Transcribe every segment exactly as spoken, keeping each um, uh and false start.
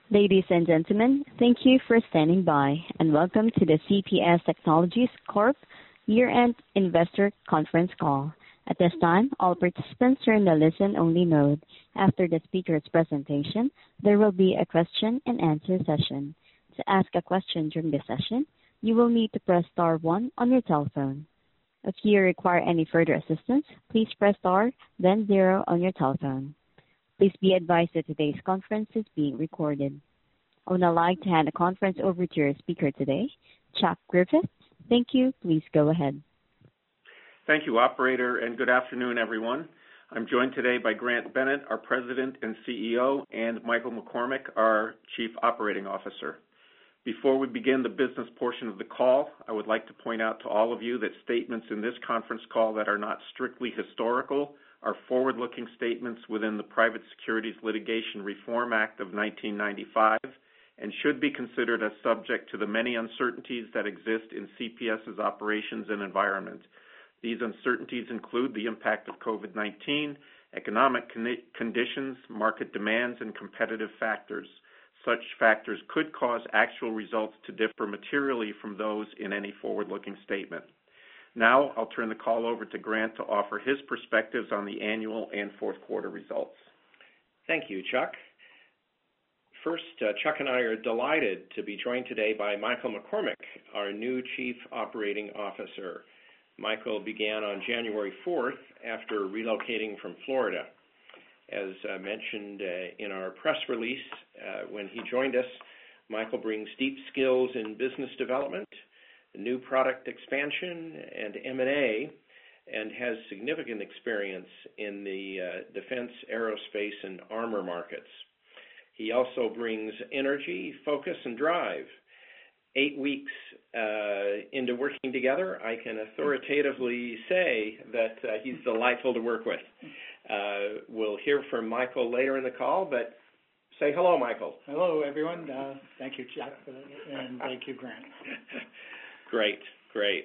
Ladies and gentlemen, thank you for standing by, and welcome to the C P S Technologies Corp Year-End Investor Conference Call. At this time, all participants are in the listen-only mode. After the speaker's presentation, there will be a question-and-answer session. To ask a question during the session, you will need to press star one on your telephone. If you require any further assistance, please press star, then zero on your telephone. Please be advised that today's conference is being recorded. I would now like to hand the conference over to your speaker today, Chuck Griffith. Thank you. Please go ahead. Thank you, operator, and good afternoon, everyone. I'm joined today by Grant Bennett, our President and C E O, and Michael McCormick, our Chief Operating Officer. Before we begin the business portion of the call, I would like to point out to all of you that statements in this conference call that are not strictly historical are forward-looking statements within the Private Securities Litigation Reform Act of nineteen ninety-five and should be considered as subject to the many uncertainties that exist in C P S's operations and environment. These uncertainties include the impact of COVID nineteen, economic con- conditions, market demands, and competitive factors. Such factors could cause actual results to differ materially from those in any forward-looking statement. Now, I'll turn the call over to Grant to offer his perspectives on the annual and fourth quarter results. Thank you, Chuck. First, uh, Chuck and I are delighted to be joined today by Michael McCormick, our new Chief Operating Officer. Michael began on January fourth after relocating from Florida. As uh, mentioned uh, in our press release, uh, when he joined us, Michael brings deep skills in business development, new product expansion, and M and A, and has significant experience in the uh, defense, aerospace, and armor markets. He also brings energy, focus, and drive. Eight weeks uh, into working together, I can authoritatively say that uh, he's delightful to work with. Uh, we'll hear from Michael later in the call, but say hello, Michael. Hello, everyone. Uh, thank you, Chuck, uh, and thank you, Grant. Great, great.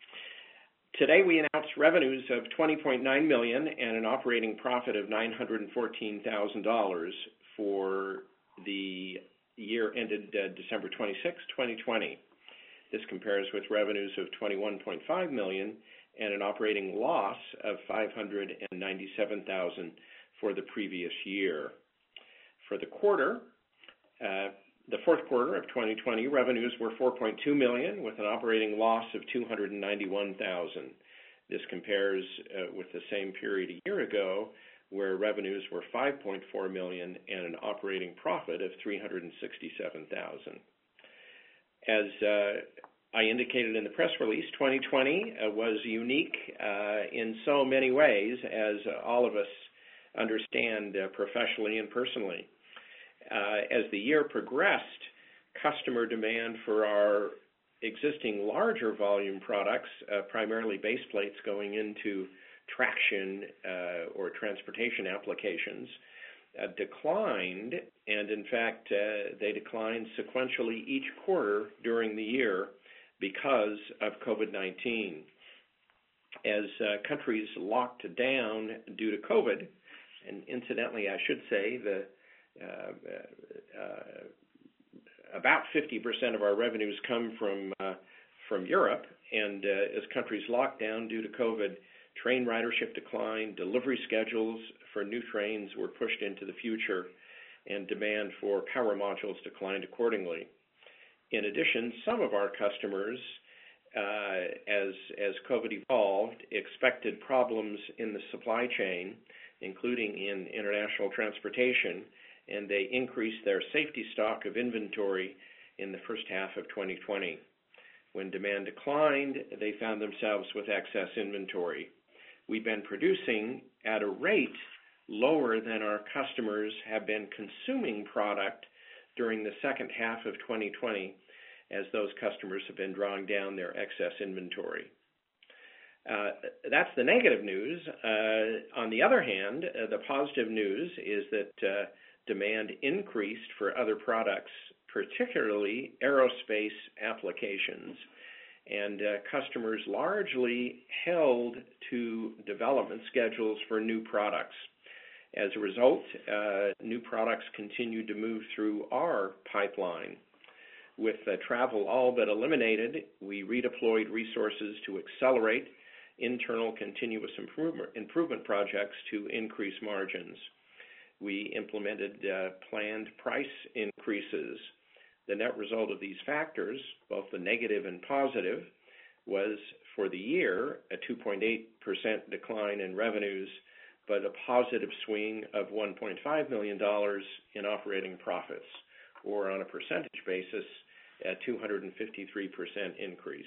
Today we announced revenues of twenty point nine million dollars and an operating profit of nine hundred fourteen thousand dollars for the year ended uh, December twenty-sixth, twenty twenty. This compares with revenues of twenty-one point five million dollars and an operating loss of five hundred ninety-seven thousand dollars for the previous year. For the quarter, uh, the fourth quarter of twenty twenty, revenues were four point two million dollars with an operating loss of two hundred ninety-one thousand dollars. This compares uh, with the same period a year ago, where revenues were five point four million dollars and an operating profit of three hundred sixty-seven thousand dollars. As uh, I indicated in the press release, twenty twenty uh, was unique uh, in so many ways, as uh, all of us understand uh, professionally and personally. Uh, as the year progressed, customer demand for our existing larger volume products, uh, primarily base plates going into traction uh, or transportation applications, uh, declined, and in fact, uh, they declined sequentially each quarter during the year because of COVID nineteen. As uh, countries locked down due to COVID, and incidentally, I should say the Uh, uh, about fifty percent of our revenues come from uh, from Europe, and uh, as countries locked down due to COVID, train ridership declined, delivery schedules for new trains were pushed into the future, and demand for power modules declined accordingly. In addition, some of our customers, uh, as, as COVID evolved, expected problems in the supply chain, including in international transportation, and they increased their safety stock of inventory in the first half of twenty twenty. When demand declined, they found themselves with excess inventory. We've been producing at a rate lower than our customers have been consuming product during the second half of twenty twenty, as those customers have been drawing down their excess inventory. Uh, that's the negative news. Uh, on the other hand, uh, the positive news is that uh, demand increased for other products, particularly aerospace applications, and uh, customers largely held to development schedules for new products. As a result, uh, new products continued to move through our pipeline. With uh, travel all but eliminated, we redeployed resources to accelerate internal continuous improvement, improvement projects to increase margins. We implemented uh, planned price increases. The net result of these factors, both the negative and positive, was for the year a two point eight percent decline in revenues, but a positive swing of one point five million dollars in operating profits, or on a percentage basis, a two hundred fifty-three percent increase.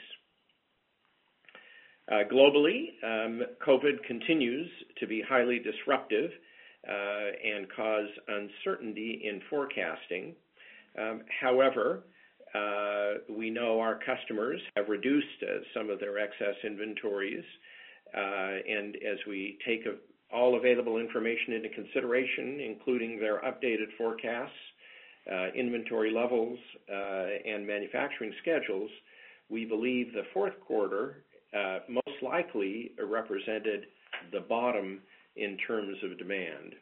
Uh, globally, um, COVID continues to be highly disruptive uh, and cause uncertainty in forecasting. Um, however, uh, we know our customers have reduced uh, some of their excess inventories, uh, and as we take a, all available information into consideration, including their updated forecasts, uh, inventory levels, uh, and manufacturing schedules, we believe the fourth quarter uh, most likely represented the bottom in terms of demand.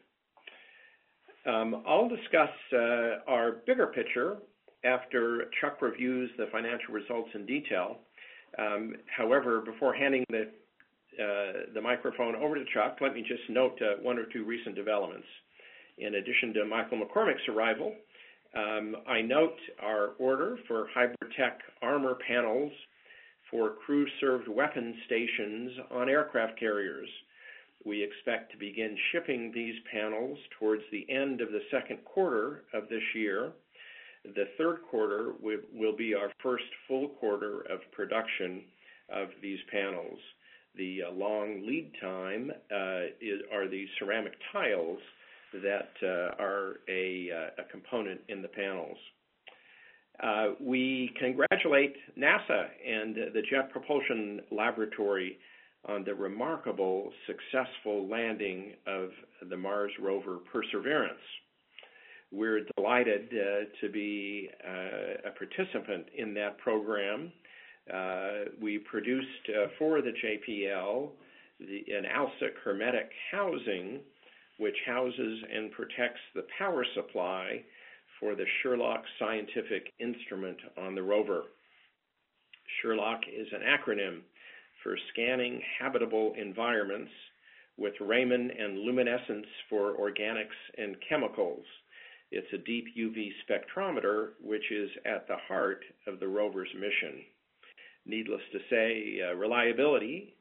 Um, I'll discuss uh, our bigger picture after Chuck reviews the financial results in detail. Um, however, before handing the, uh, the microphone over to Chuck, let me just note uh, one or two recent developments. In addition to Michael McCormick's arrival, um, I note our order for HybridTech armor panels for crew-served weapon stations on aircraft carriers. We expect to begin shipping these panels towards the end of the second quarter of this year. The third quarter will, will be our first full quarter of production of these panels. The uh, long lead time uh, is, are the ceramic tiles that uh, are a, uh, a component in the panels. Uh, we congratulate NASA and the Jet Propulsion Laboratory on the remarkable successful landing of the Mars rover Perseverance. We're delighted uh, to be uh, a participant in that program. Uh, we produced uh, for the J P L the, an ALSIC hermetic housing which houses and protects the power supply for the Sherlock scientific instrument on the rover. Sherlock is an acronym for Scanning Habitable Environments with Raman and Luminescence for Organics and Chemicals. It's a deep U V spectrometer which is at the heart of the rover's mission. Needless to say, uh, reliability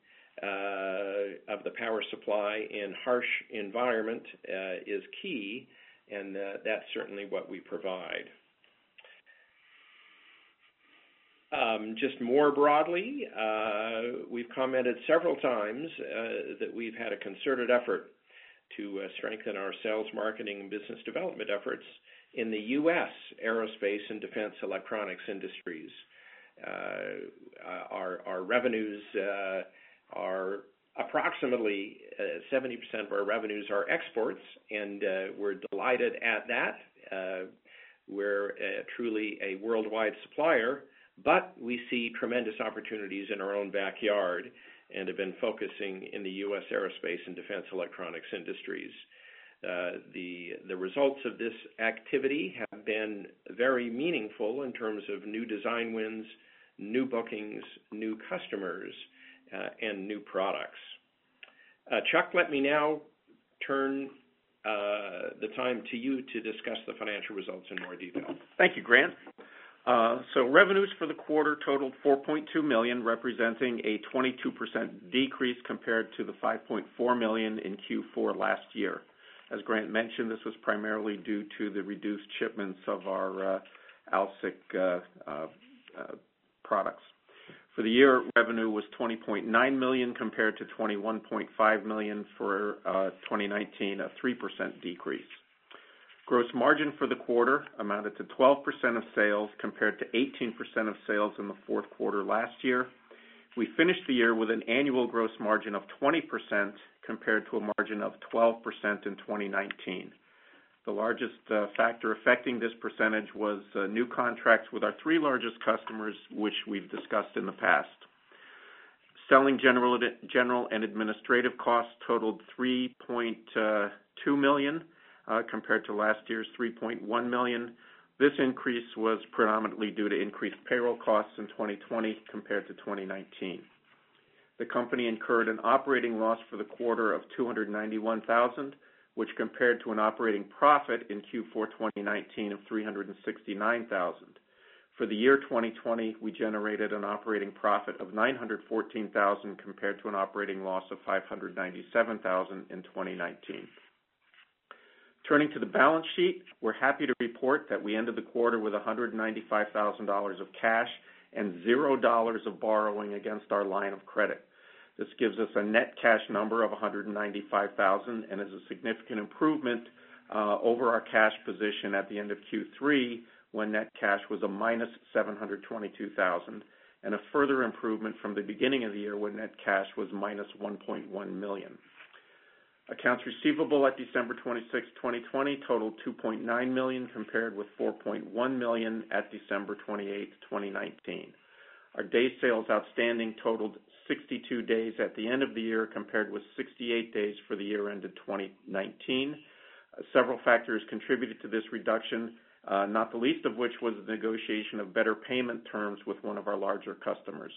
uh, of the power supply in harsh environment uh, is key, and uh, that's certainly what we provide. Um, just more broadly, uh, we've commented several times uh, that we've had a concerted effort to uh, strengthen our sales, marketing, and business development efforts in the U S aerospace and defense electronics industries. Uh, our, our revenues uh, are approximately uh, seventy percent of our revenues are exports, and uh, we're delighted at that. Uh, we're uh, truly a worldwide supplier, but we see tremendous opportunities in our own backyard and have been focusing in the U S aerospace and defense electronics industries. Uh, the, the results of this activity have been very meaningful in terms of new design wins, new bookings, new customers, uh, and new products. Uh, Chuck, let me now turn uh, the time to you to discuss the financial results in more detail. Thank you, Grant. Uh, so revenues for the quarter totaled four point two million dollars, representing a twenty-two percent decrease compared to the five point four million dollars in Q four last year. As Grant mentioned, this was primarily due to the reduced shipments of our uh, ALSIC uh, uh, uh, products. For the year, revenue was twenty point nine million dollars compared to twenty-one point five million dollars for uh, twenty nineteen, a three percent decrease. Gross margin for the quarter amounted to twelve percent of sales compared to eighteen percent of sales in the fourth quarter last year. We finished the year with an annual gross margin of twenty percent compared to a margin of twelve percent in twenty nineteen. The largest uh, factor affecting this percentage was uh, new contracts with our three largest customers, which we've discussed in the past. Selling general, general and administrative costs totaled three point two million dollars uh, compared to last year's three point one million dollars. This increase was predominantly due to increased payroll costs in twenty twenty compared to twenty nineteen. The company incurred an operating loss for the quarter of two hundred ninety-one thousand dollars, which compared to an operating profit in Q four twenty nineteen of three hundred sixty-nine thousand dollars. For the year twenty twenty, we generated an operating profit of nine hundred fourteen thousand dollars compared to an operating loss of five hundred ninety-seven thousand dollars in twenty nineteen. Turning to the balance sheet, we're happy to report that we ended the quarter with one hundred ninety-five thousand dollars of cash and zero dollars of borrowing against our line of credit. This gives us a net cash number of one hundred ninety-five thousand dollars and is a significant improvement uh, over our cash position at the end of Q three, when net cash was a minus seven hundred twenty-two thousand dollars, and a further improvement from the beginning of the year when net cash was minus one point one million dollars. Accounts receivable at December twenty-sixth, twenty twenty totaled two point nine million dollars compared with four point one million dollars at December twenty-eighth, twenty nineteen. Our days sales outstanding totaled sixty-two days at the end of the year compared with sixty-eight days for the year ended twenty nineteen. Uh, several factors contributed to this reduction, uh, not the least of which was the negotiation of better payment terms with one of our larger customers.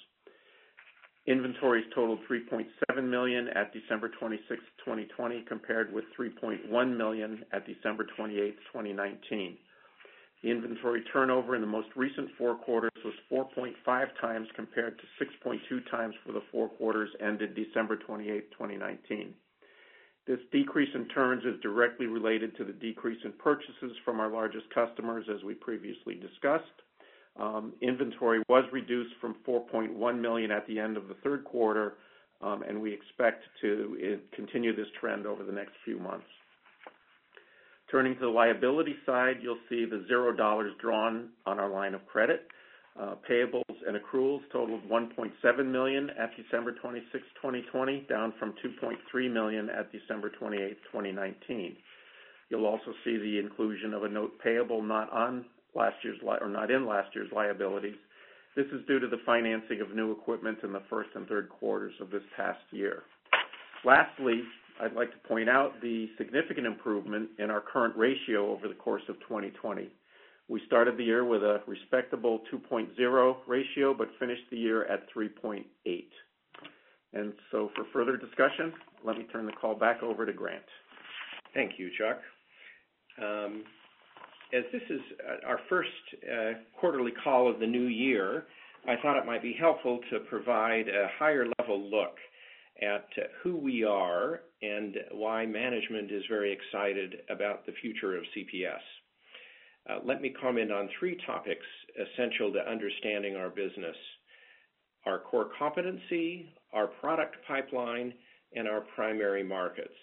Inventories totaled three point seven million dollars at December twenty-sixth, twenty twenty, compared with three point one million dollars at December twenty-eighth, twenty nineteen. The inventory turnover in the most recent four quarters was four point five times compared to six point two times for the four quarters ended December twenty-eighth, twenty nineteen. This decrease in turns is directly related to the decrease in purchases from our largest customers, as we previously discussed. Um, inventory was reduced from four point one million dollars at the end of the third quarter, um, and we expect to uh, continue this trend over the next few months. Turning to the liability side, you'll see the zero dollars drawn on our line of credit. Uh, payables and accruals totaled one point seven million dollars at December twenty-sixth, twenty twenty, down from two point three million dollars at December twenty-eighth, twenty nineteen. You'll also see the inclusion of a note payable not on last year's li- or not in last year's liabilities. This is due to the financing of new equipment in the first and third quarters of this past year. Lastly, I'd like to point out the significant improvement in our current ratio over the course of twenty twenty. We started the year with a respectable two point oh ratio, but finished the year at three point eight. And so for further discussion, let me turn the call back over to Grant. Thank you, Chuck. Um, As this is our first uh, quarterly call of the new year, I thought it might be helpful to provide a higher level look at uh, who we are and why management is very excited about the future of C P S. Uh, let me comment on three topics essential to understanding our business: our core competency, our product pipeline, and our primary markets.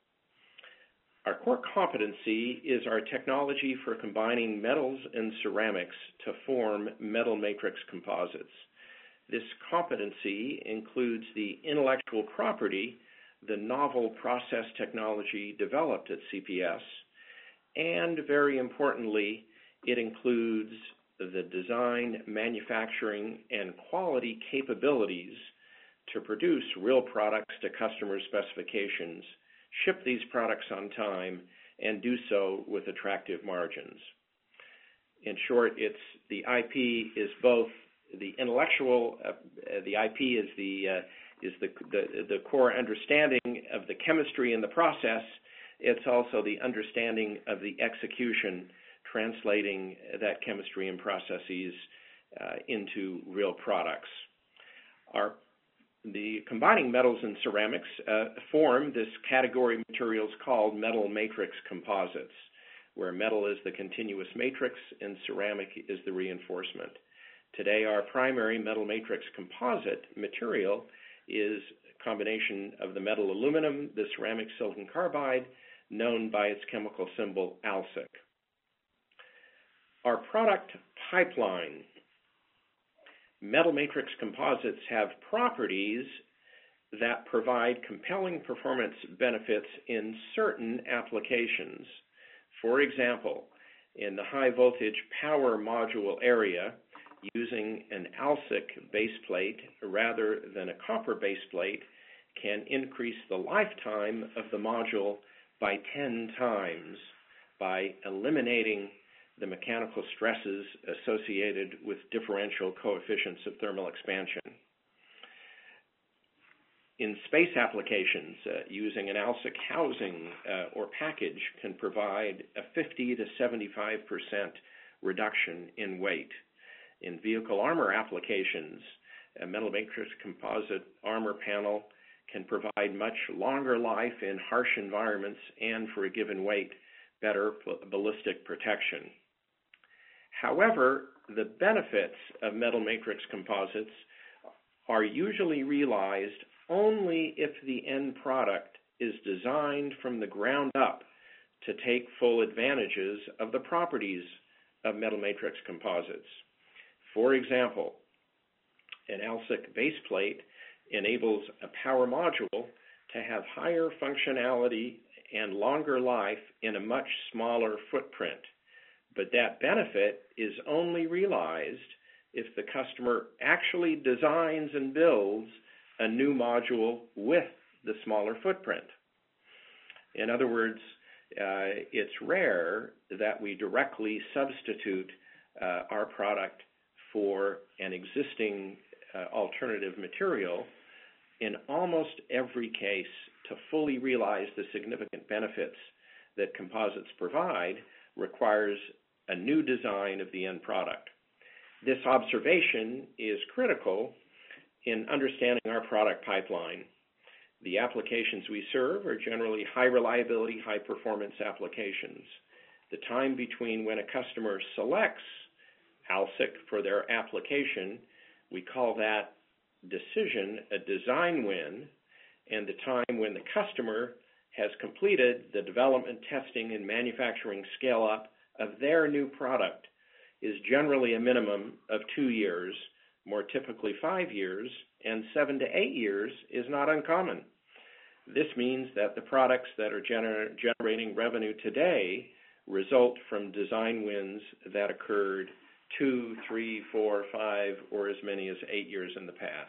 Our core competency is our technology for combining metals and ceramics to form metal matrix composites. This competency includes the intellectual property, the novel process technology developed at C P S, and very importantly, it includes the design, manufacturing, and quality capabilities to produce real products to customer specifications, ship these products on time, and do so with attractive margins. In short, it's the I P is both the intellectual, uh, the I P is the uh, is the, the the core understanding of the chemistry and the process. It's also the understanding of the execution, translating that chemistry and processes uh, into real products. Our The combining metals and ceramics uh, form this category of materials called metal matrix composites, where metal is the continuous matrix and ceramic is the reinforcement. Today, our primary metal matrix composite material is a combination of the metal aluminum, the ceramic silicon carbide, known by its chemical symbol AlSiC. Our product pipeline. Metal matrix composites have properties that provide compelling performance benefits in certain applications. For example, in the high voltage power module area, using an AlSiC base plate rather than a copper base plate can increase the lifetime of the module by ten times by eliminating the mechanical stresses associated with differential coefficients of thermal expansion. In space applications, uh, using an AlSiC housing uh, or package can provide a fifty to seventy-five percent reduction in weight. In vehicle armor applications, a metal matrix composite armor panel can provide much longer life in harsh environments and, for a given weight, better ballistic protection. However, the benefits of metal matrix composites are usually realized only if the end product is designed from the ground up to take full advantages of the properties of metal matrix composites. For example, an AlSiC base plate enables a power module to have higher functionality and longer life in a much smaller footprint. But that benefit is only realized if the customer actually designs and builds a new module with the smaller footprint. In other words, uh, it's rare that we directly substitute uh, our product for an existing uh, alternative material. In almost every case, to fully realize the significant benefits that composites provide requires a new design of the end product. This observation is critical in understanding our product pipeline. The applications we serve are generally high reliability, high performance applications. The time between when a customer selects AlSiC for their application, we call that decision a design win, and the time when the customer has completed the development, testing, and manufacturing scale-up of their new product is generally a minimum of two years, more typically five years, and seven to eight years is not uncommon. This means that the products that are gener- generating revenue today result from design wins that occurred two, three, four, five, or as many as eight years in the past.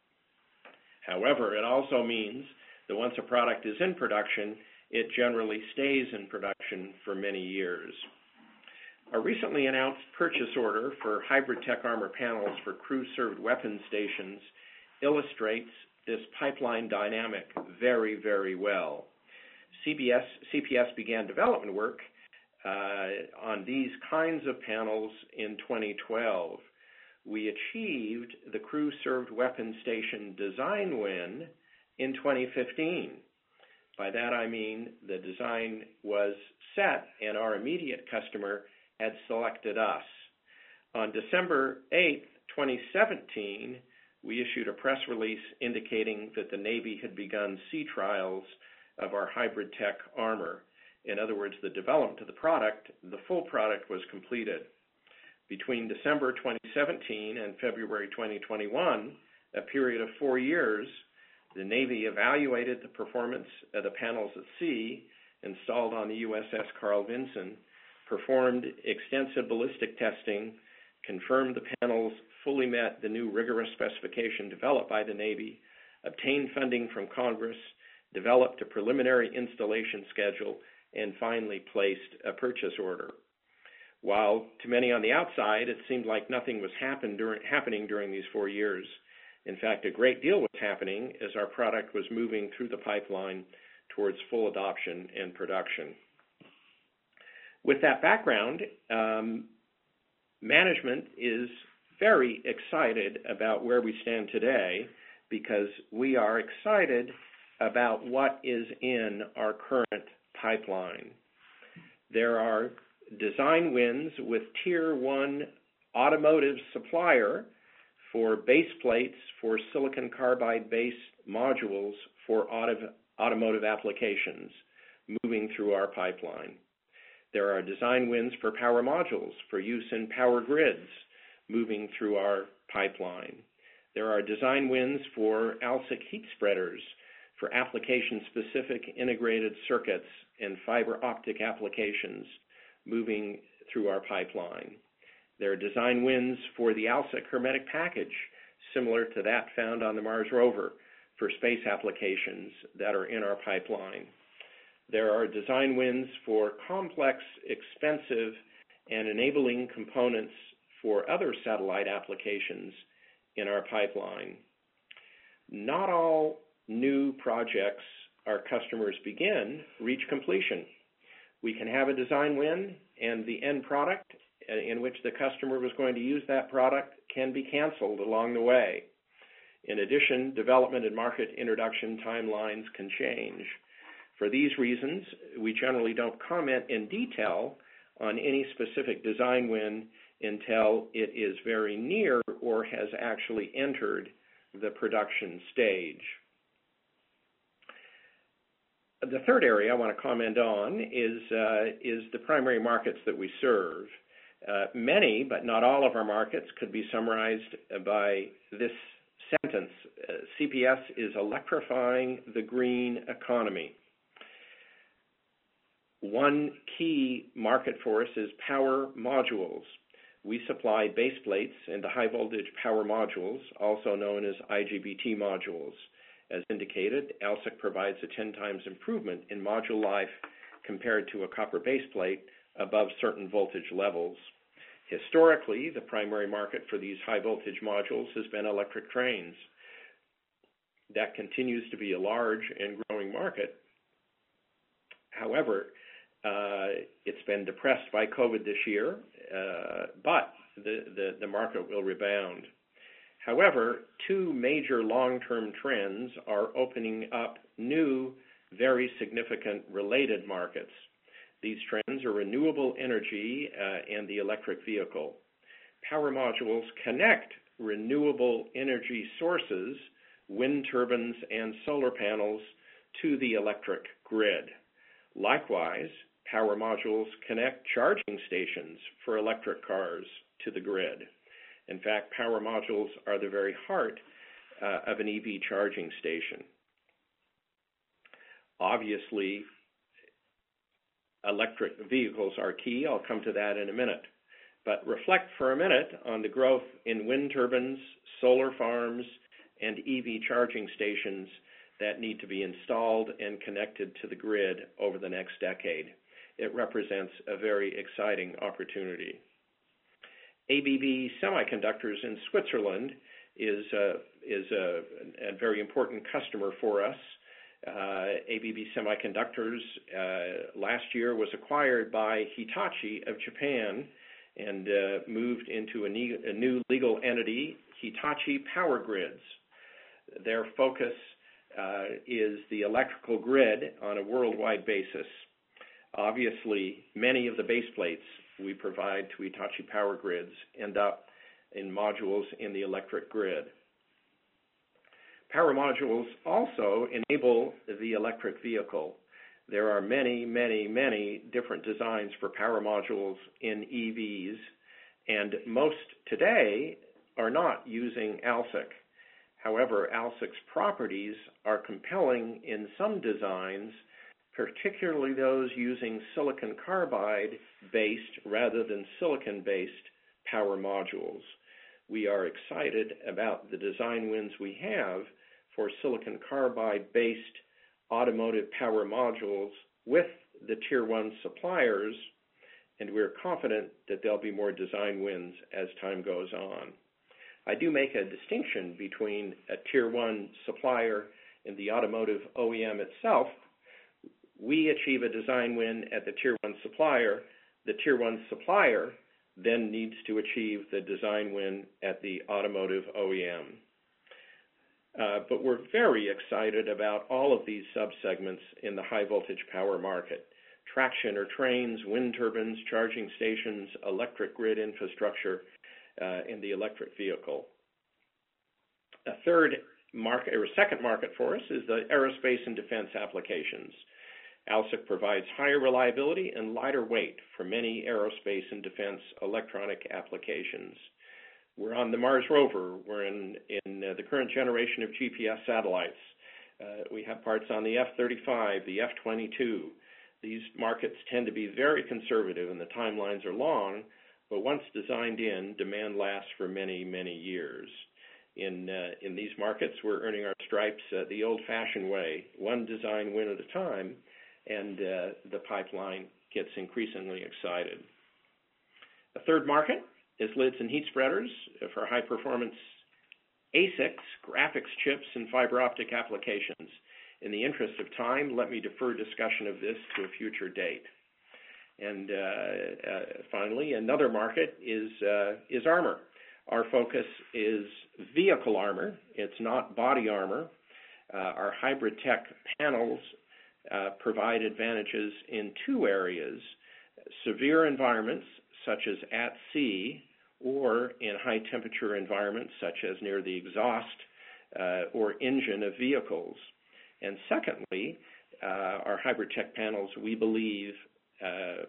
However, it also means that once a product is in production, it generally stays in production for many years. A recently announced purchase order for HybridTech armor panels for crew-served weapon stations illustrates this pipeline dynamic very, very well. C B S, C P S began development work uh, on these kinds of panels in twenty twelve. We achieved the crew-served weapon station design win in twenty fifteen. By that I mean the design was set and our immediate customer had selected us. On December eighth, twenty seventeen, we issued a press release indicating that the Navy had begun sea trials of our HybridTech armor. In other words, the development of the product, the full product was completed. Between December twenty seventeen and February twenty twenty-one, a period of four years, the Navy evaluated the performance of the panels at sea installed on the U S S Carl Vinson, performed extensive ballistic testing, confirmed the panels fully met the new rigorous specification developed by the Navy, obtained funding from Congress, developed a preliminary installation schedule, and finally placed a purchase order. While to many on the outside it seemed like nothing was happen during, happening during these four years, in fact, a great deal was happening as our product was moving through the pipeline towards full adoption and production. With that background, um, management is very excited about where we stand today because we are excited about what is in our current pipeline. There are design wins with tier one automotive supplier for base plates for silicon carbide base modules for auto, automotive applications moving through our pipeline. There are design wins for power modules for use in power grids moving through our pipeline. There are design wins for AlSiC heat spreaders for application-specific integrated circuits and fiber optic applications moving through our pipeline. There are design wins for the AlSiC hermetic package, similar to that found on the Mars rover, for space applications that are in our pipeline. There are design wins for complex, expensive, and enabling components for other satellite applications in our pipeline. Not all new projects our customers begin reach completion. We can have a design win, and the end product in which the customer was going to use that product can be canceled along the way. In addition, development and market introduction timelines can change. For these reasons, we generally don't comment in detail on any specific design win until it is very near or has actually entered the production stage. The third area I want to comment on is, uh, is the primary markets that we serve. Uh, many, but not all of our markets could be summarized by this sentence. Uh, C P S is electrifying the green economy. One key market for us is power modules. We supply base plates into high voltage power modules, also known as I G B T modules. As indicated, AlSiC provides a ten times improvement in module life compared to a copper base plate above certain voltage levels. Historically, the primary market for these high voltage modules has been electric trains. That continues to be a large and growing market. However, uh, it's been depressed by COVID this year, uh, but the, the, the market will rebound. However, two major long-term trends are opening up new, very significant related markets. These trends are renewable energy uh, and the electric vehicle. Power modules connect renewable energy sources, wind turbines and solar panels, to the electric grid. Likewise, power modules connect charging stations for electric cars to the grid. In fact, power modules are the very heart uh, of an E V charging station. Obviously, electric vehicles are key. I'll come to that in a minute. But reflect for a minute on the growth in wind turbines, solar farms, and E V charging stations that need to be installed and connected to the grid over the next decade. It represents a very exciting opportunity. A B B Semiconductors in Switzerland is a, is a, a very important customer for us. Uh, A B B Semiconductors uh, last year was acquired by Hitachi of Japan and uh, moved into a, ne- a new legal entity, Hitachi Power Grids. Their focus uh, is the electrical grid on a worldwide basis. Obviously, many of the base plates we provide to Hitachi Power Grids end up in modules in the electric grid. Power modules also enable the electric vehicle. There are many, many, many different designs for power modules in E Vs, and most today are not using AlSiC. However, AlSiC's properties are compelling in some designs, particularly those using silicon carbide-based rather than silicon-based power modules. We are excited about the design wins we have for silicon carbide-based automotive power modules with the tier one suppliers, and we're confident that there'll be more design wins as time goes on. I do make a distinction between a tier one supplier and the automotive O E M itself. We achieve a design win at the tier one supplier. The tier one supplier then needs to achieve the design win at the automotive O E M. Uh, but we're very excited about all of these subsegments in the high voltage power market. Traction or trains, wind turbines, charging stations, electric grid infrastructure, uh, in the electric vehicle. A third market, or a second market for us, is the aerospace and defense applications. AlSiC provides higher reliability and lighter weight for many aerospace and defense electronic applications. We're on the Mars rover. We're in, in uh, the current generation of G P S satellites. Uh, we have parts on the F thirty-five, the F twenty-two. These markets tend to be very conservative and the timelines are long, but once designed in, demand lasts for many, many years. In uh, in these markets, we're earning our stripes uh, the old-fashioned way, one design win at a time, and uh, the pipeline gets increasingly excited. A third market is lids and heat spreaders for high-performance A SICs, graphics chips, and fiber optic applications. In the interest of time, let me defer discussion of this to a future date. And uh, uh, finally, another market is uh, is armor. Our focus is vehicle armor. It's not body armor. Uh, our HybridTech panels uh, provide advantages in two areas: severe environments, such as at sea, or in high-temperature environments, such as near the exhaust uh, or engine of vehicles. And secondly, uh, our HybridTech panels, we believe, uh,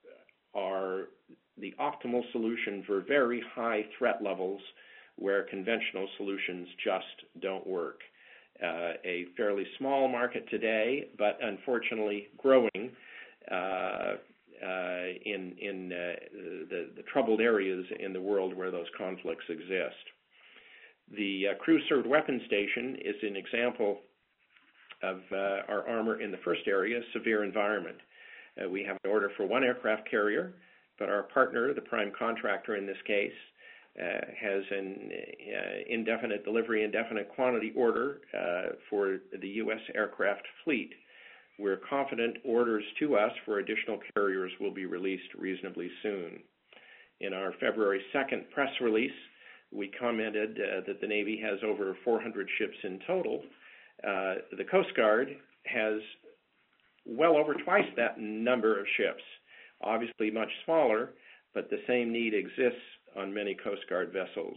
are the optimal solution for very high threat levels where conventional solutions just don't work. Uh, a fairly small market today, but unfortunately growing uh, uh, in, in uh, the, the troubled areas in the world where those conflicts exist. The uh, Crew Served Weapon Station is an example of uh, our armor in the first area, severe environment. Uh, we have an order for one aircraft carrier, but our partner, the prime contractor in this case, uh, has an uh, indefinite delivery, indefinite quantity order uh, for the U S aircraft fleet. We're confident orders to us for additional carriers will be released reasonably soon. In our February second press release, we commented uh, that the Navy has over four hundred ships in total. Uh, the Coast Guard has well over twice that number of ships, obviously much smaller, but the same need exists on many Coast Guard vessels.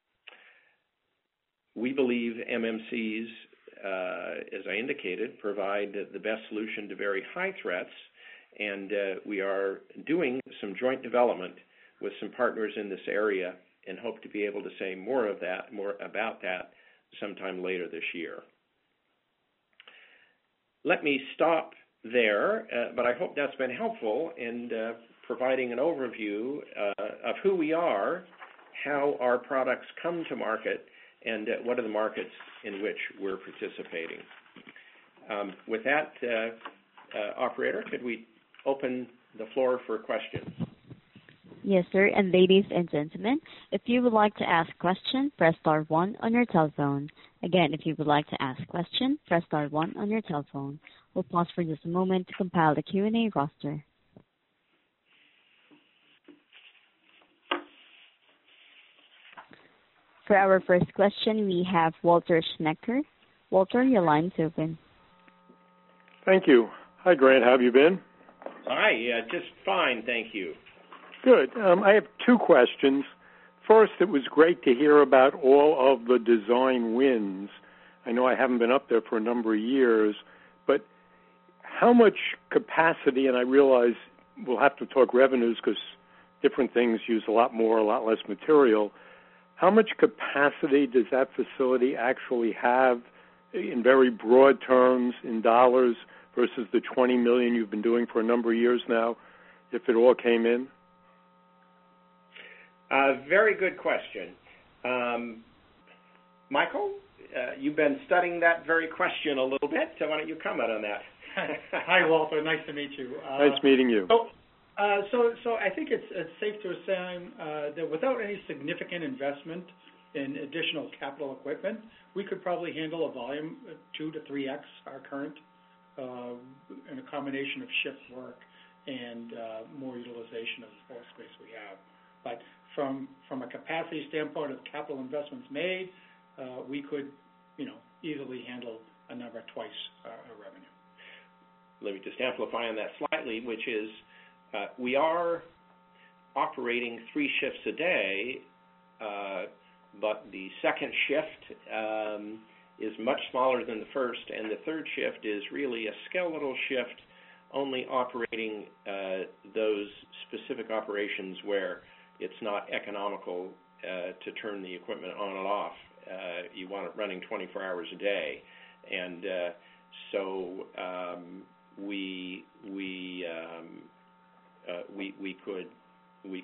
We believe M M Cs, uh, as I indicated, provide the best solution to very high threats, and uh, we are doing some joint development with some partners in this area and hope to be able to say more of that, more about that sometime later this year. Let me stop there, uh, but I hope that's been helpful in uh, providing an overview uh, of who we are, how our products come to market, and uh, what are the markets in which we're participating. Um, with that, uh, uh, operator, could we open the floor for questions? Yes, sir. And ladies and gentlemen, if you would like to ask a question, press star one on your telephone. Again, if you would like to ask a question, press star one on your telephone. We'll pause for just a moment to compile the Q and A roster. For our first question, we have Walter Schnecker. Walter, your line's open. Thank you. Hi, Grant. How have you been? Hi, uh, just fine, thank you. Good. Um, I have two questions. First, it was great to hear about all of the design wins. I know I haven't been up there for a number of years, but how much capacity, and I realize we'll have to talk revenues because different things use a lot more, a lot less material. How much capacity does that facility actually have in very broad terms in dollars versus the twenty million dollars you've been doing for a number of years now, if it all came in? Uh, very good question. Um, Michael, uh, you've been studying that very question a little bit, so why don't you comment on that? Hi, Walter. Nice to meet you. Uh, nice meeting you. So, uh, so, so I think it's, it's safe to assume uh, that without any significant investment in additional capital equipment, we could probably handle a volume two to three x our current uh, in a combination of shift work and uh, more utilization of the floor space we have. But from from a capacity standpoint of capital investments made, uh, we could, you know, easily handle a number twice uh, our revenue. Let me just amplify on that slightly, which is uh, we are operating three shifts a day, uh, but the second shift um, is much smaller than the first, and the third shift is really a skeletal shift, only operating uh, those specific operations where it's not economical uh, to turn the equipment on and off. Uh, you want it running twenty-four hours a day, and uh, so um, we we, um, uh, we we could we could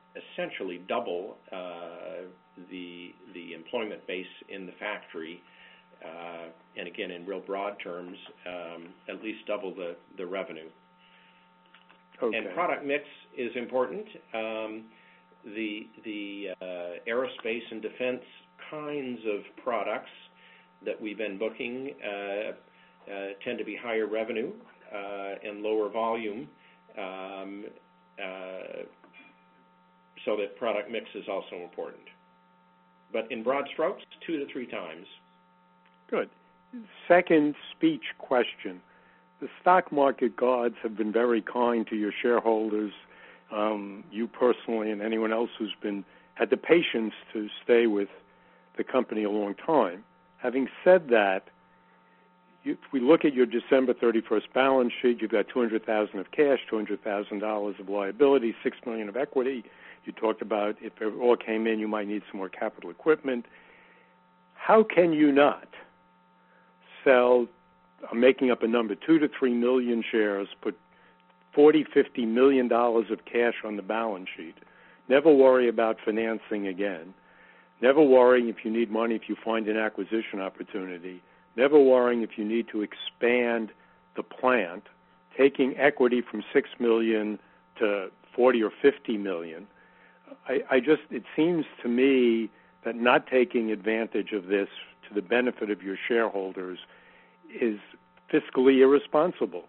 essentially double uh, the the employment base in the factory, uh, and again, in real broad terms, um, at least double the, the revenue. Okay. And product mix is important. Um, the the uh, aerospace and defense kinds of products that we've been booking uh, uh, tend to be higher revenue uh, and lower volume, um, uh, so that product mix is also important. But in broad strokes, two to three times. Good. Second speech question. The stock market gods have been very kind to your shareholders, um, you personally and anyone else who's been had the patience to stay with the company a long time. Having said that, you, if we look at your December thirty-first balance sheet, you've got two hundred thousand dollars of cash, two hundred thousand dollars of liability, six million dollars of equity. You talked about if it all came in, you might need some more capital equipment. How can you not sell, I'm making up a number, two to three million shares, put forty, fifty million dollars of cash on the balance sheet, never worry about financing again, never worrying if you need money if you find an acquisition opportunity, never worrying if you need to expand the plant, taking equity from six million to forty or fifty million. I, I just, it seems to me that not taking advantage of this to the benefit of your shareholders is fiscally irresponsible.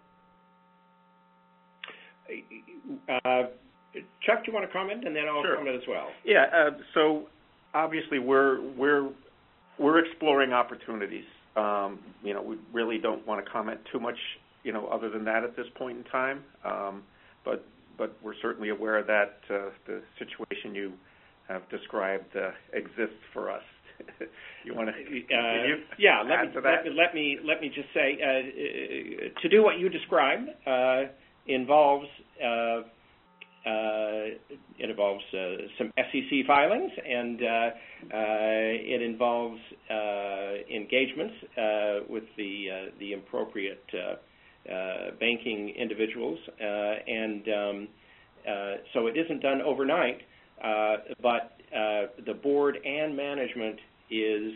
Uh, Chuck, do you want to comment, and then I'll Sure. comment as well? Yeah. Uh, so obviously, we're we're we're exploring opportunities. Um, you know, we really don't want to comment too much, you know, other than that at this point in time. Um, but but we're certainly aware that uh, the situation you have described uh, exists for us. You want to? Uh, yeah. Let me, let me let me let me just say uh, to do what you described uh, involves uh, uh, it involves uh, some S E C filings, and uh, uh, it involves uh, engagements uh, with the uh, the appropriate uh, uh, banking individuals, uh, and um, uh, so it isn't done overnight. Uh, but uh, the board and management is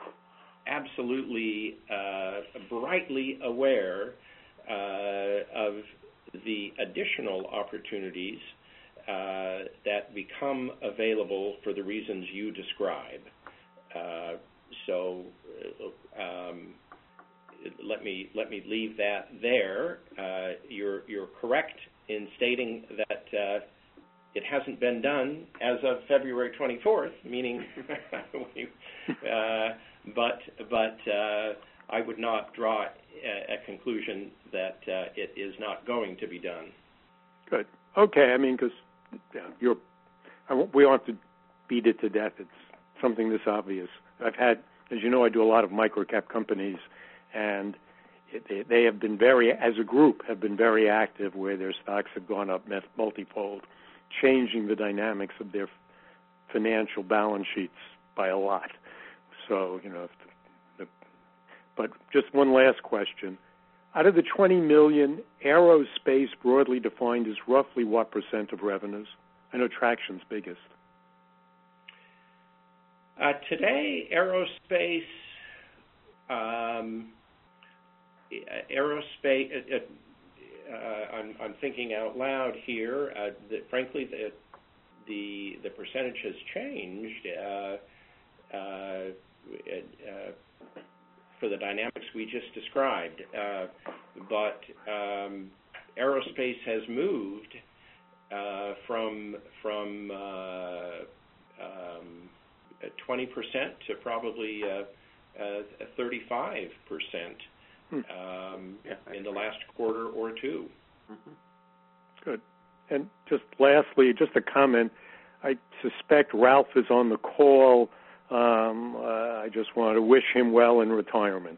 absolutely uh, brightly aware uh, of the additional opportunities uh, that become available for the reasons you describe. Uh, so um, let me let me leave that there. Uh, you're you're correct in stating that. Uh, It hasn't been done as of February twenty-fourth, meaning, uh, but but uh, I would not draw a, a conclusion that uh, it is not going to be done. Good. Okay. I mean, because yeah, you're, I, we don't have to beat it to death. It's something this obvious. I've had, as you know, I do a lot of microcap companies, and it, they, they have been very, as a group, have been very active where their stocks have gone up multifold, changing the dynamics of their financial balance sheets by a lot. So, you know, the, but just one last question. Out of the twenty million, aerospace broadly defined is roughly what percent of revenues? I know traction's biggest. Uh, today, aerospace, um, aerospace, uh, Uh, I'm, I'm thinking out loud here. Uh, that frankly, the, the the percentage has changed uh, uh, uh, for the dynamics we just described. Uh, but um, aerospace has moved uh, from from uh, um, twenty percent to probably uh, uh, thirty-five percent. Um, yeah, in the last quarter or two. Mm-hmm. Good. And just lastly, just a comment. I suspect Ralph is on the call. Um, uh, I just want to wish him well in retirement.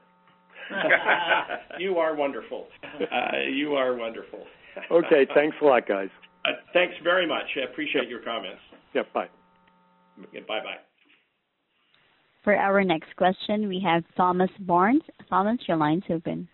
You are wonderful. Uh, you are wonderful. Okay. Thanks a lot, guys. Uh, thanks very much. I appreciate yep. your comments. Yep. Bye. Bye-bye. For our next question, we have Thomas Barnes. Thomas, your line's open.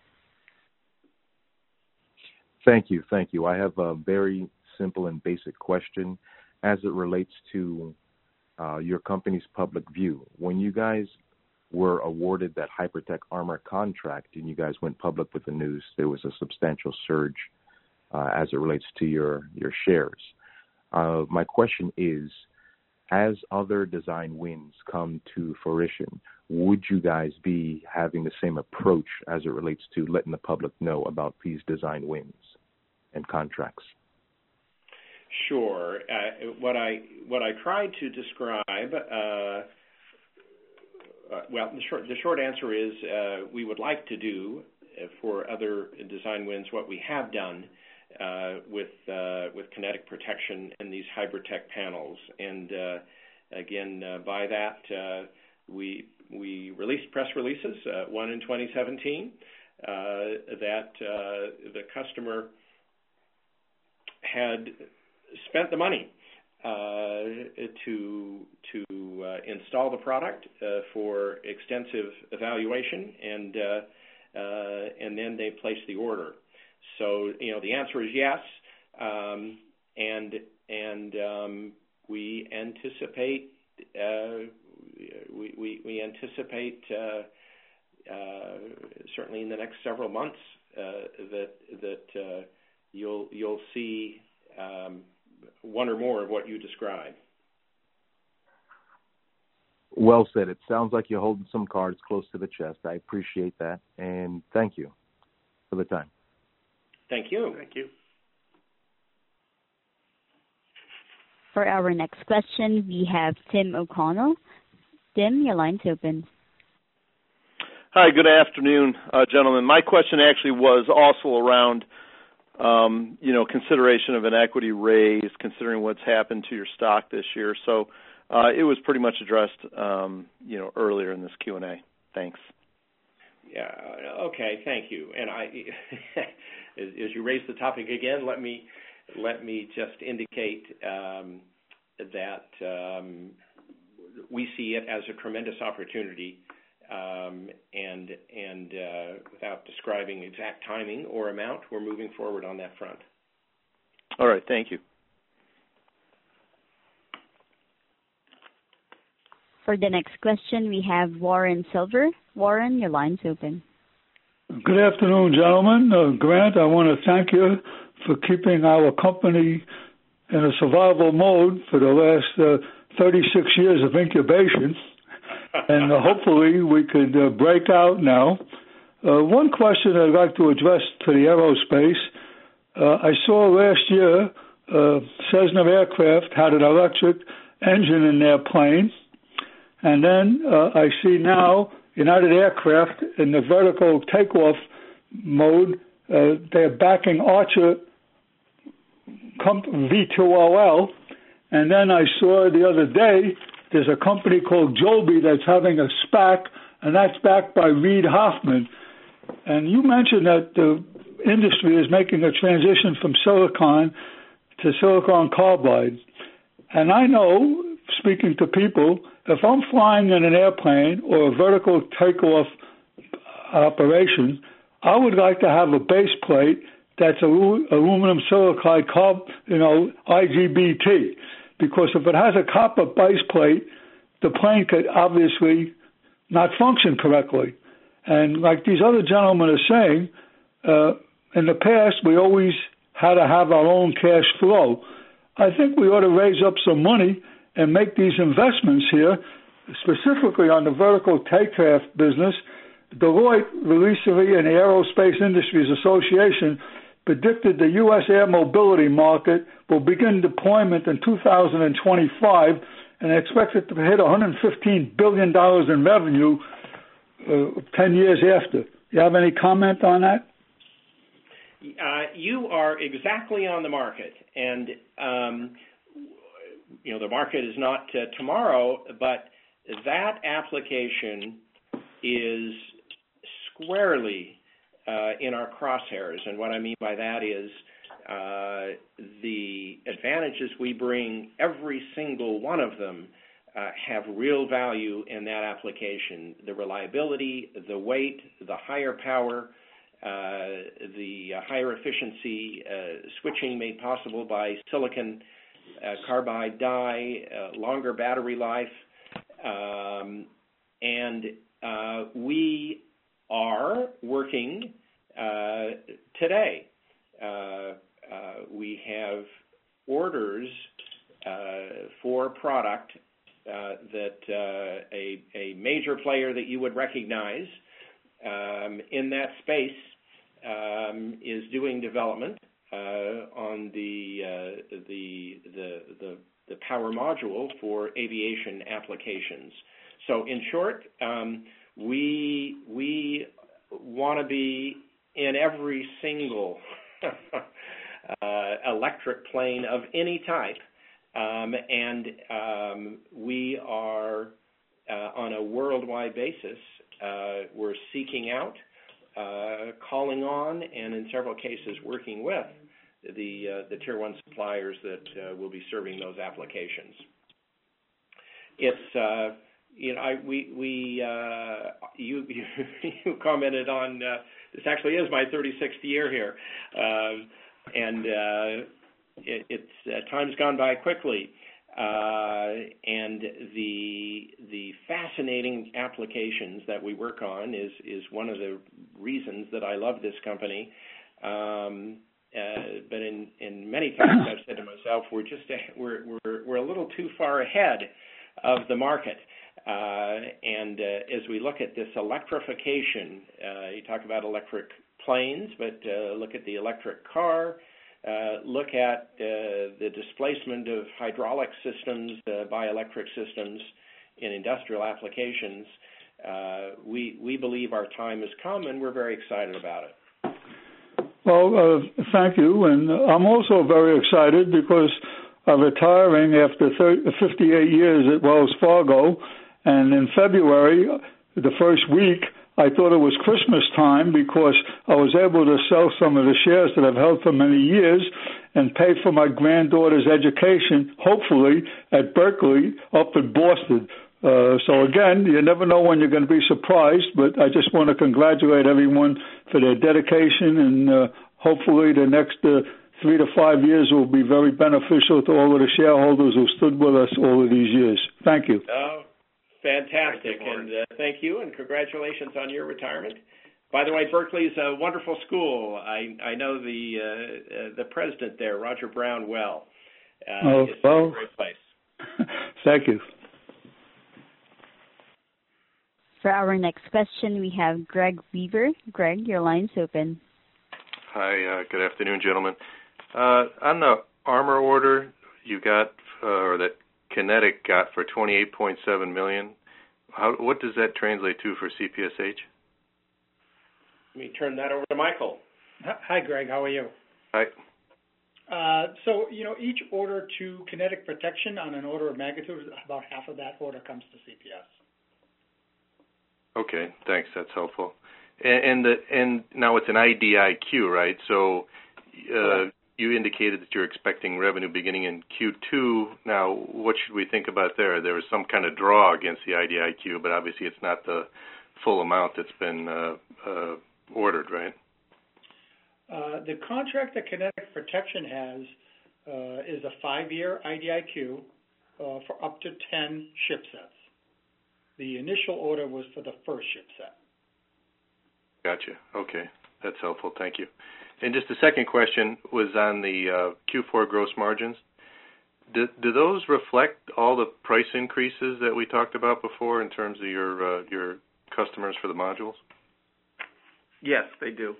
Thank you. Thank you. I have a very simple and basic question. as it relates to uh, your company's public view. When you guys were awarded that Hypertech Armor contract and you guys went public with the news, there was a substantial surge uh, as it relates to your, your shares. Uh, my question is, as other design wins come to fruition, would you guys be having the same approach as it relates to letting the public know about these design wins and contracts? Sure. Uh, what I what I tried to describe, uh, uh, well, the short the short answer is uh, we would like to do uh, for other design wins what we have done uh, with uh, with kinetic protection and these Hypertech panels. And uh, again, uh, by that uh, we we released press releases, uh, one in twenty seventeen, uh, that uh, the customer had spent the money uh, to to uh, install the product uh, for extensive evaluation, and uh, uh, and then they placed the order. So you know the answer is yes, um, and and um, we anticipate uh, we, we we anticipate uh, uh, certainly in the next several months uh, that that uh, you'll you'll see um, one or more of what you described. Well said. It sounds like you're holding some cards close to the chest. I appreciate that, and thank you for the time. Thank you. Thank you. For our next question, we have Tim O'Connell. Tim, your line's open. Hi, good afternoon, uh, gentlemen. My question actually was also around Um, you know, consideration of an equity raise, considering what's happened to your stock this year. So uh, it was pretty much addressed, um, you know, earlier in this Q and A. Thanks. Yeah. Okay. Thank you. And I, as, as you raise the topic again, let me let me just indicate um, that um, we see it as a tremendous opportunity. Um, and and uh, without describing exact timing or amount, we're moving forward on that front. All right, thank you. For the next question, we have Warren Silver. Warren, your line's open. Good afternoon, gentlemen. Uh, Grant, I want to thank you for keeping our company in a survival mode for the last uh, thirty-six years of incubation. And uh, hopefully we could uh, break out now. Uh, one question I'd like to address to the aerospace. Uh, I saw last year uh, Cessna Aircraft had an electric engine in their plane. And then uh, I see now United Aircraft in the vertical takeoff mode. Uh, they're backing Archer V two O L. And then I saw the other day there's a company called Joby that's having a SPAC, and that's backed by Reid Hoffman. And you mentioned that the industry is making a transition from silicon to silicon carbide. And I know, speaking to people, if I'm flying in an airplane or a vertical takeoff operation, I would like to have a base plate that's alu- aluminum silicide, carb, you know, I G B T. Because if it has a copper base plate, the plane could obviously not function correctly. And like these other gentlemen are saying, uh, in the past, we always had to have our own cash flow. I think we ought to raise up some money and make these investments here, specifically on the vertical takeoff business. Deloitte recently and the Aerospace Industries Association predicted the U S air mobility market will begin deployment in two thousand twenty-five and expect it to hit one hundred fifteen billion dollars in revenue uh, ten years after. You have any comment on that? Uh, you are exactly on the market. And, um, you know, the market is not uh, tomorrow, but that application is squarely Uh, in our crosshairs. And what I mean by that is uh, the advantages we bring, every single one of them uh, have real value in that application. The reliability, the weight, the higher power, uh, the uh, higher efficiency, uh, switching made possible by silicon uh, carbide die, uh, longer battery life, um, and uh, we are working uh, today. Uh, uh, we have orders uh, for product uh, that uh, a, a major player that you would recognize um, in that space um, is doing development uh, on the, uh, the, the, the, the power module for aviation applications. So in short, um, we, we want to be in every single uh, electric plane of any type, um, and um, we are uh, on a worldwide basis. Uh, we're seeking out, uh, calling on, and in several cases working with the uh, the tier one suppliers that uh, will be serving those applications. It's uh, you know I we we uh, you, you you commented on uh, this actually is my thirty-sixth year here, um, and uh, it, it's uh, time's gone by quickly. Uh, and the the fascinating applications that we work on is is one of the reasons that I love this company. Um, uh, but in, in many times I've said to myself, we're just we're we're we're a little too far ahead of the market. Uh, and uh, as we look at this electrification, uh, you talk about electric planes, but uh, look at the electric car. Uh, look at uh, the displacement of hydraulic systems uh, by electric systems in industrial applications. Uh, we we believe our time has come, and we're very excited about it. Well, uh, thank you, and I'm also very excited because I'm retiring after thirty, fifty-eight years at Wells Fargo, and in February, the first week, I thought it was Christmas time because I was able to sell some of the shares that I've held for many years and pay for my granddaughter's education, hopefully, at Berkeley up in Boston. Uh, so again, you never know when you're going to be surprised, but I just want to congratulate everyone for their dedication, and uh, hopefully the next uh, three to five years will be very beneficial to all of the shareholders who stood with us all of these years. Thank you. Oh. Fantastic, and uh, thank you, and congratulations on your retirement. By the way, Berkeley's a wonderful school. I, I know the uh, uh, the president there, Roger Brown, well. Uh, oh, it's well. a great place. Thank you. For our next question, we have Greg Weaver. Greg, your line's open. Hi, uh, good afternoon, gentlemen. Uh, on the armor order you got, uh, or that Kinetic got for twenty-eight point seven million dollars. How, what does that translate to for C P S H? Let me turn that over to Michael. Hi, Greg. How are you? Hi. Uh, so, you know, each order to Kinetic Protection on an order of magnitude, about half of that order comes to C P S. Okay, thanks. That's helpful. And and, the, and now it's an I D I Q, right? So uh, you indicated that you're expecting revenue beginning in Q two. Now, what should we think about there? There was some kind of draw against the I D I Q, but obviously it's not the full amount that's been uh, uh, ordered, right? Uh, the contract that Kinetic Protection has uh, is a five-year I D I Q uh, for up to ten ship sets. The initial order was for the first ship set. Gotcha. Okay. That's helpful. Thank you. And just the second question was on the uh, Q four gross margins. Do, do those reflect all the price increases that we talked about before in terms of your uh, your customers for the modules? Yes, they do.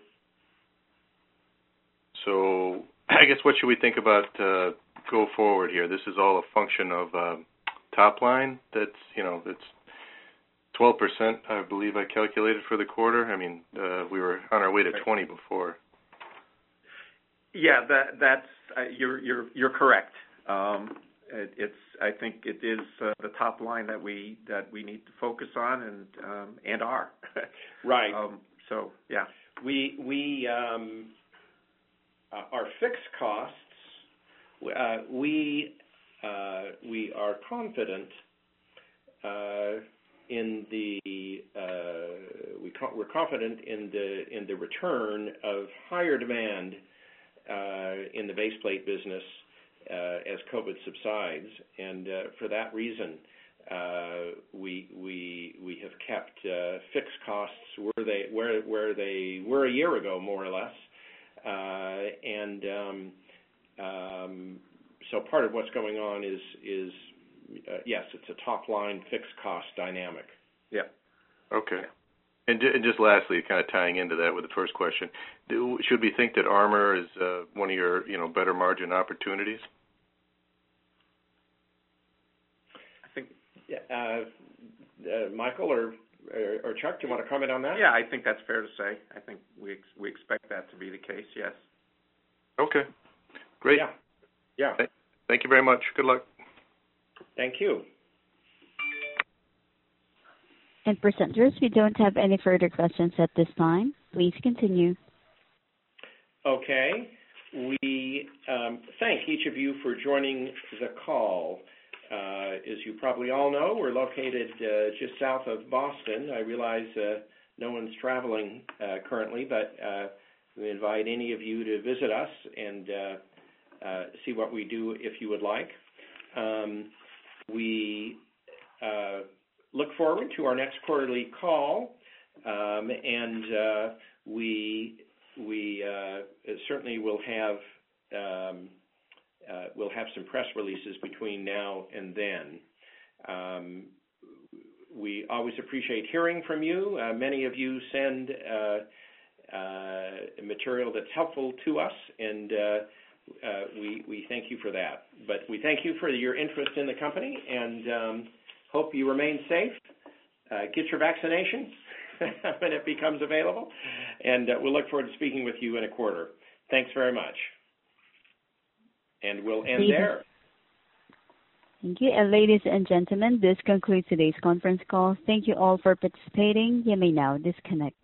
So I guess what should we think about uh, go forward here? This is all a function of uh, top line. That's, you know, that's twelve percent, I believe I calculated for the quarter. I mean, uh, we were on our way to twenty before. Yeah, that that's uh, you're you're you're correct. Um, it, it's I think it is uh, the top line that we that we need to focus on and um, and are right. Um, so yeah, we we um, uh, our fixed costs. Uh, we uh, we are confident uh, in the uh, we co- we're confident in the in the return of higher demand uh, in the base plate business uh, as COVID subsides, and uh, for that reason, uh, we we we have kept uh, fixed costs where they where where they were a year ago, more or less, uh, and um, um, so part of what's going on is is uh, yes, it's a top line fixed cost dynamic. Yeah. Okay. And, and just lastly, kind of tying into that with the first question, do, should we think that armor is uh, one of your, you know, better margin opportunities? I think. Uh, uh, Michael or, or or Chuck, do you want to comment on that? Yeah, I think that's fair to say. I think we ex- we expect that to be the case. Yes. Okay. Great. Yeah. Yeah. Th- thank you very much. Good luck. Thank you. And presenters, we don't have any further questions at this time. Please continue. Okay. We um, thank each of you for joining the call. Uh, as you probably all know, we're located uh, just south of Boston. I realize uh, no one's traveling uh, currently, but uh, we invite any of you to visit us and uh, uh, see what we do if you would like. Um, we uh, look forward to our next quarterly call, um, and uh, we we uh, certainly will have um, uh, we'll have some press releases between now and then. Um, we always appreciate hearing from you. Uh, many of you send uh, uh, material that's helpful to us, and uh, uh, we we thank you for that. But we thank you for your interest in the company, and um, hope you remain safe. Uh, get your vaccination when it becomes available, and uh, we'll look forward to speaking with you in a quarter. Thanks very much. And we'll end there. Thank you. And ladies and gentlemen, this concludes today's conference call. Thank you all for participating. You may now disconnect.